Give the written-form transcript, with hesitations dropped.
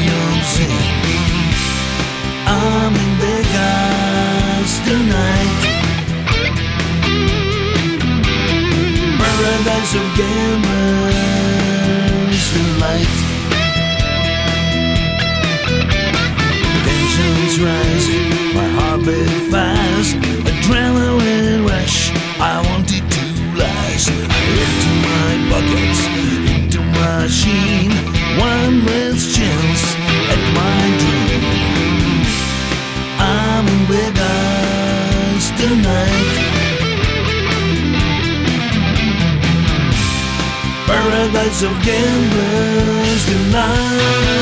Zion's in. I'm in Vegas tonight. Paradise of gamblers delight. Tensions rising, my heart beat fast. Adrenaline rush, I wanted to last. Into my pockets, into my machine. One last chance at my dream. I'm in Vegas tonight. Paradise of gamblers tonight.